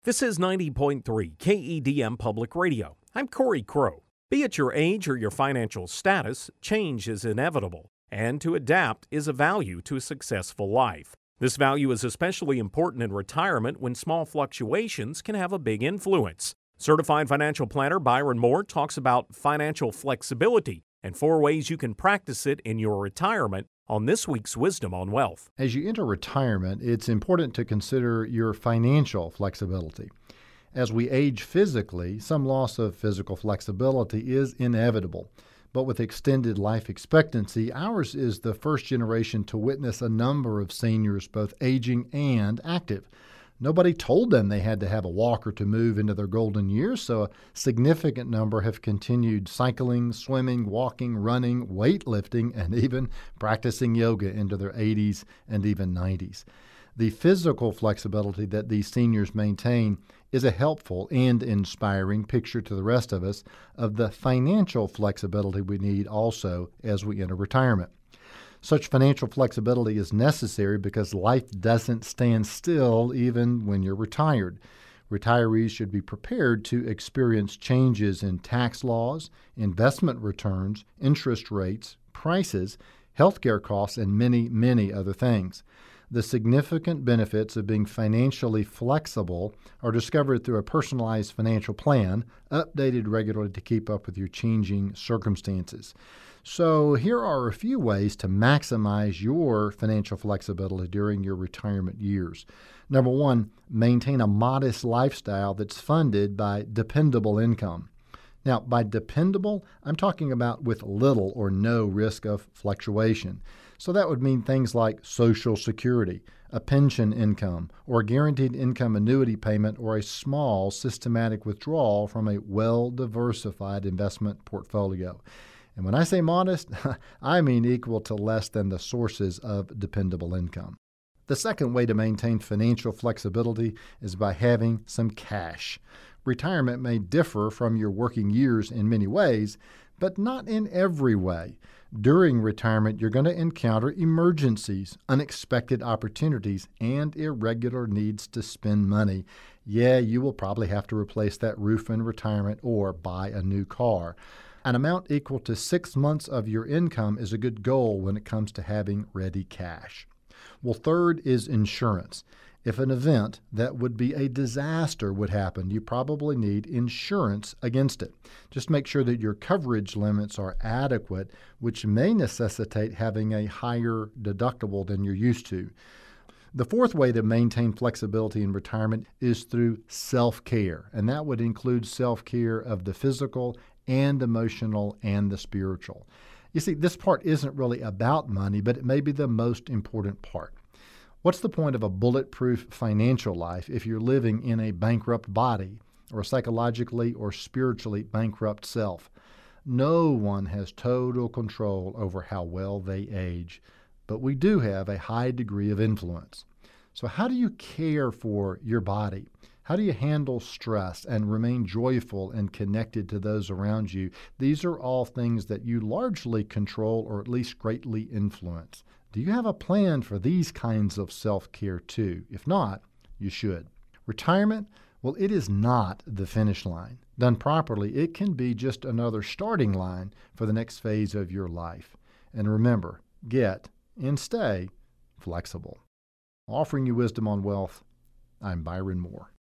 This is 90.3 KEDM Public Radio. I'm Corey Crow. Be it your age or your financial status, change is inevitable, and to adapt is a value to a successful life. This value is especially important in retirement when small fluctuations can have a big influence. Certified financial planner Byron Moore talks about financial flexibility and 4 ways you can practice it in your retirement on this week's Wisdom on Wealth. As you enter retirement, it's important to consider your financial flexibility. As we age physically, some loss of physical flexibility is inevitable. But with extended life expectancy, ours is the first generation to witness a number of seniors both aging and active. Nobody told them they had to have a walker to move into their golden years, so a significant number have continued cycling, swimming, walking, running, weightlifting, and even practicing yoga into their 80s and even 90s. The physical flexibility that these seniors maintain is a helpful and inspiring picture to the rest of us of the financial flexibility we need also as we enter retirement. Such financial flexibility is necessary because life doesn't stand still even when you're retired. Retirees should be prepared to experience changes in tax laws, investment returns, interest rates, prices, healthcare costs, and many, many other things. The significant benefits of being financially flexible are discovered through a personalized financial plan, updated regularly to keep up with your changing circumstances. So here are a few ways to maximize your financial flexibility during your retirement years. Number one, maintain a modest lifestyle that's funded by dependable income. Now, by dependable, I'm talking about with little or no risk of fluctuation. So that would mean things like Social Security, a pension income, or a guaranteed income annuity payment, or a small systematic withdrawal from a well-diversified investment portfolio. And when I say modest, I mean equal to less than the sources of dependable income. The second way to maintain financial flexibility is by having some cash. Retirement may differ from your working years in many ways, but not in every way. During retirement, you're going to encounter emergencies, unexpected opportunities, and irregular needs to spend money. Yeah, you will probably have to replace that roof in retirement or buy a new car. An amount equal to 6 months of your income is a good goal when it comes to having ready cash. Well, third is insurance. If an event that would be a disaster would happen, you probably need insurance against it. Just make sure that your coverage limits are adequate, which may necessitate having a higher deductible than you're used to. The fourth way to maintain flexibility in retirement is through self-care, and that would include self-care of the physical and emotional and the spiritual. You see, this part isn't really about money, but it may be the most important part. What's the point of a bulletproof financial life if you're living in a bankrupt body or a psychologically or spiritually bankrupt self? No one has total control over how well they age, but we do have a high degree of influence. So how do you care for your body? How do you handle stress and remain joyful and connected to those around you? These are all things that you largely control or at least greatly influence. Do you have a plan for these kinds of self-care too? If not, you should. Retirement, well, it is not the finish line. Done properly, it can be just another starting line for the next phase of your life. And remember, get and stay flexible. Offering you Wisdom on Wealth, I'm Byron Moore.